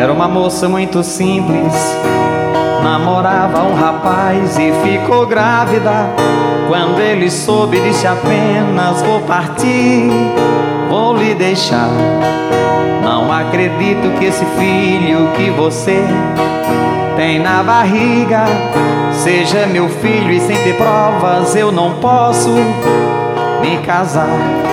Era uma moça muito simples, namorava um rapaz e ficou grávida. Quando ele soube, disse apenas: vou partir, vou lhe deixar. Não acredito que esse filho que você tem na barriga seja meu filho, e sem ter provas eu não posso me casar.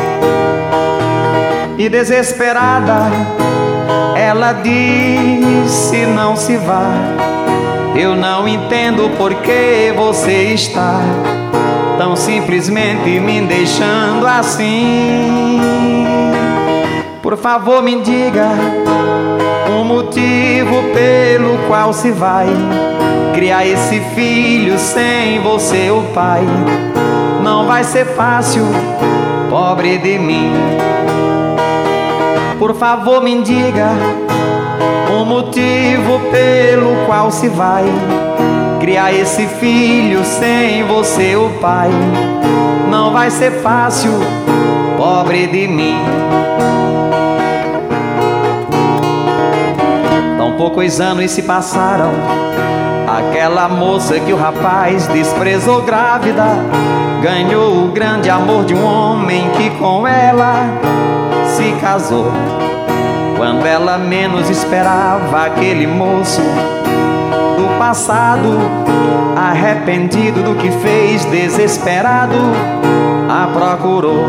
E desesperada ela disse: não se vá, eu não entendo por que você está tão simplesmente me deixando assim. Por favor, me diga um motivo pelo qual se vai criar esse filho sem você, o pai. Não vai ser fácil, pobre de mim. Por favor, me diga um motivo pelo qual se vai criar esse filho sem você, o pai. Não vai ser fácil, pobre de mim. Tão poucos anos se passaram. Aquela moça que o rapaz desprezou grávida ganhou o grande amor de um homem que com ela se casou. Quando ela menos esperava, aquele moço do passado, arrependido do que fez, desesperado, a procurou.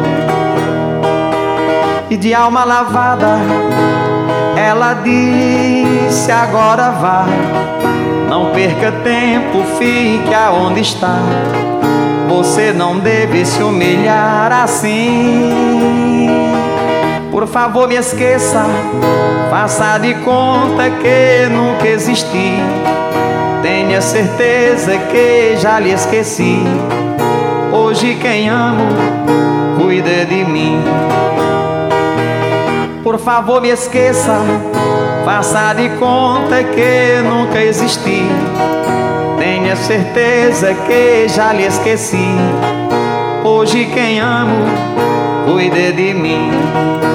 E de alma lavada ela disse: agora vá, não perca tempo, fique aonde está. Você não deve se humilhar assim. Por favor, me esqueça, faça de conta que nunca existi. Tenha certeza que já lhe esqueci. Hoje quem amo cuida de mim. Por favor, me esqueça, faça de conta que nunca existi. Tenha certeza que já lhe esqueci. Hoje quem amo cuida de mim.